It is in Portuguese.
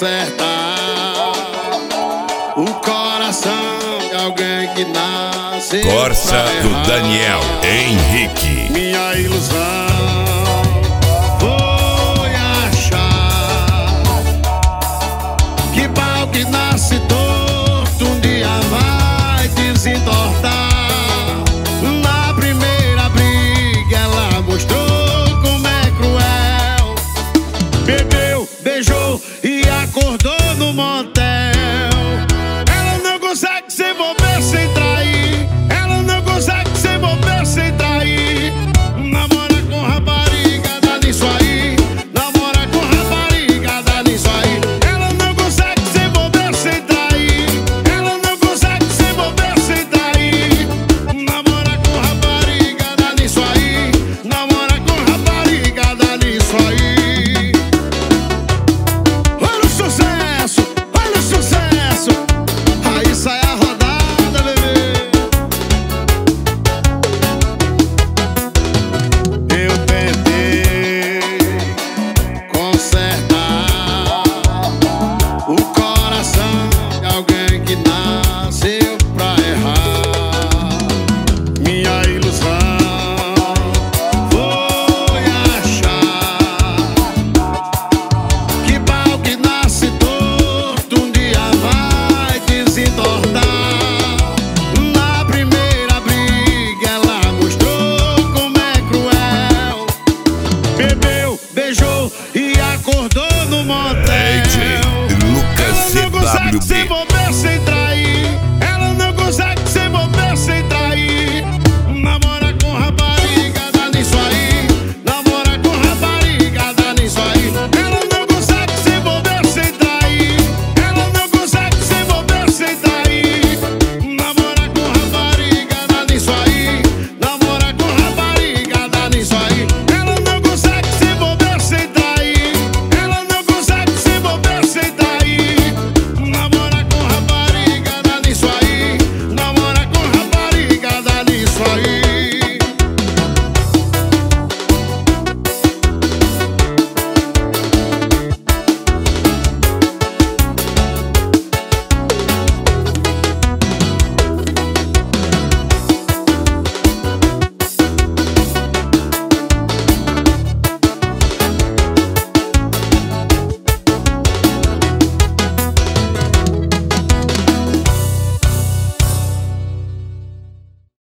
consertar o coração de alguém que nasce. Corsa do Daniel Henrique. Minha ilusão foi achar que pau que nasce torto um dia vai desentortar. Na primeira briga ela mostrou como é cruel. Bebeu, beijou e acordou no motel. Ela não consegue se envolver sem trair. Ela não consegue se envolver sem trair. Namora com rapariga, dá nisso aí. Namora com rapariga, dá nisso aí. Ela não consegue se envolver sem trair. Ela não consegue se envolver sem trair. Namora com rapariga, dá nisso aí. Namora com rapariga, dá nisso aí. Olha o sucesso, olha o sucesso. Aí sai a rodada, bebê. Eu tentei consertar o coração de alguém que nasceu pra errar. Minha ilusão foi achar que pau que nasce torto um dia vai desentortar. Na primeira briga ela mostrou como é cruel. Bebeu, beijou e acordou no motel. DJ Lucas Ela não consegue se CWB. envolver sem trair.